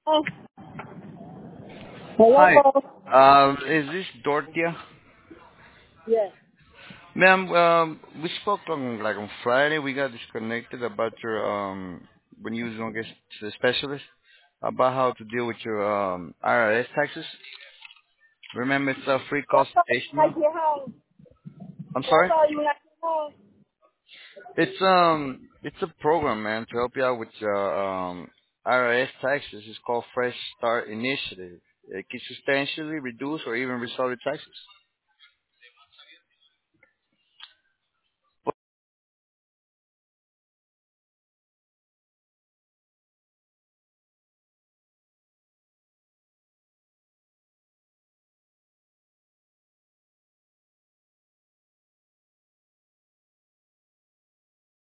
Oh, Hi. hello. Is this Dortia? Yes. Ma'am, we spoke on Friday. We got disconnected about your when you was gonna get to the specialist about how to deal with your IRS taxes. Remember, it's a free That's all you consultation. like your home. I'm That's sorry. all you like your home. It's a program, man, to help you out with your IRS taxes. It's called Fresh Start Initiative. It can substantially reduce or even restore your taxes.